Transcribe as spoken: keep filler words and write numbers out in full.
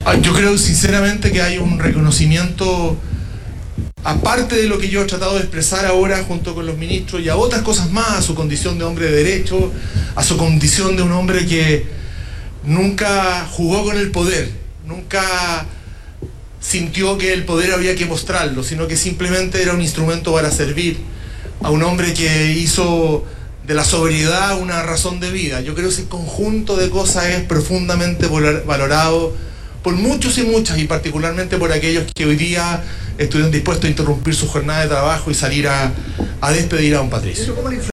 Yo creo sinceramente que hay un reconocimiento, aparte de lo que yo he tratado de expresar ahora junto con los ministros, y a otras cosas más, a su condición de hombre de derecho, a su condición de un hombre que nunca jugó con el poder, nunca sintió que el poder había que mostrarlo, sino que simplemente era un instrumento para servir, a un hombre que hizo de la sobriedad una razón de vida. Yo creo que ese conjunto de cosas es profundamente valorado por muchos y muchas, y particularmente por aquellos que hoy día estuvieron dispuestos a interrumpir su jornada de trabajo y salir a, a despedir a don Patricio.